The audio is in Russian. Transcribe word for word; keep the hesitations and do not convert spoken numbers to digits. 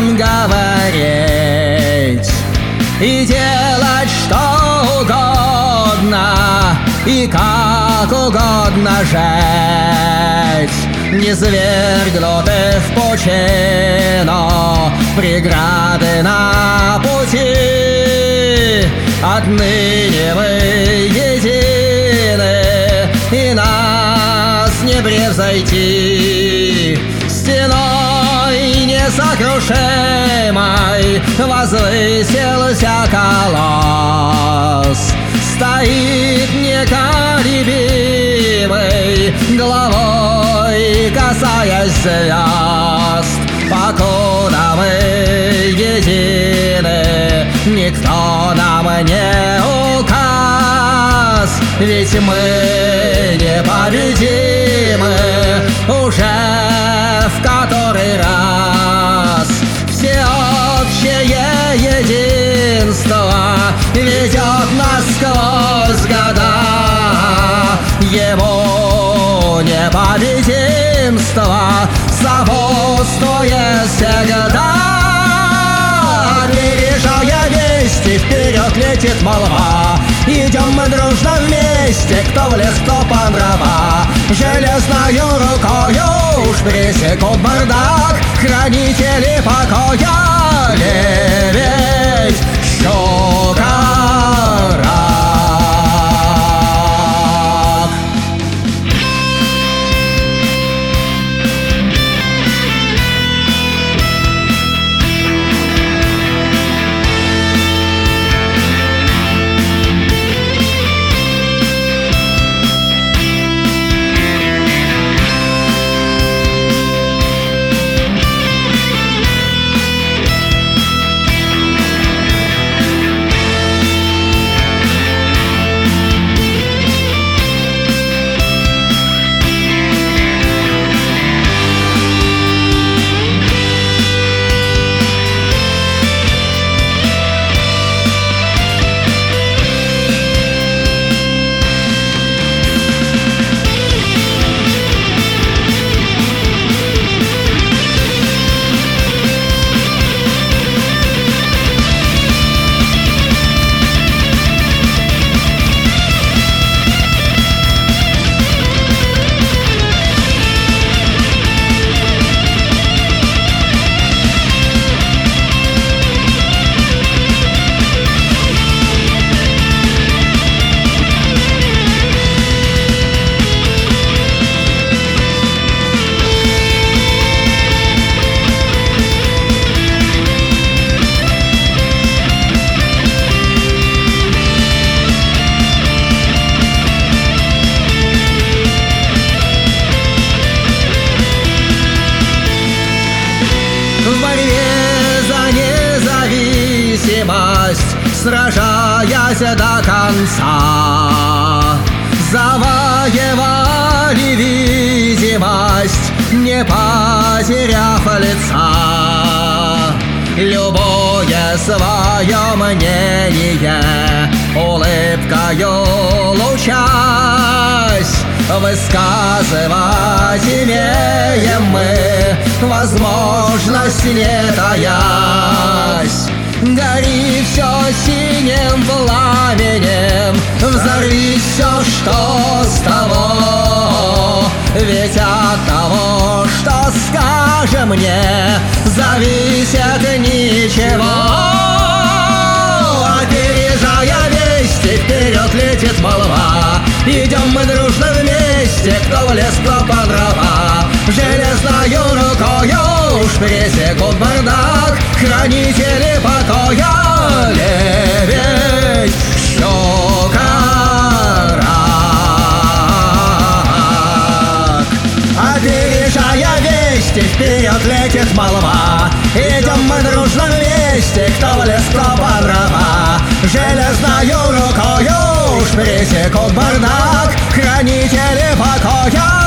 говорить и делать что угодно, и как угодно жить. Не свергнуты в пучину преграды на пути. Отныне мы едины, и нас не превзойти. Стеной несокрушимой возвысился колосс. Стоит неколебимый, головой касаясь звезд. Покуда мы едины, никто нам не указ. Ведь мы непобедимы уже в который раз. Всеобщее единство ведет нас сквозь года. Ему непобедимство сопутствует всегда. Опережая вести, вперед летит молва. Идем мы дружно вместе, кто в лес, кто по дрова. Железною рукою уж пересекут бардак хранители покоя. Лебедь, щука, рак. В борьбе за независимость, сражаясь до конца, завоевали видимость, не потеряв лица. Любое свое мнение улыбкою лучась высказывать имеем мы возможность, не таясь. Гори все синим пламенем, взорви все, что с того. Ведь от того, что скажем мне, зависит ничего. Опережая вести, вперед летит молва. Идем мы дружно вместе, кто в лес, кто по дрова. Железною рукою уж пересекут бардак хранители покоя. Лебедь, щука, рак. Опережая вести, вперед летит молва. Идем мы дружно вместе, кто в лес, кто по дрова. Железною рукою уж пересекут бардак хранители покоя.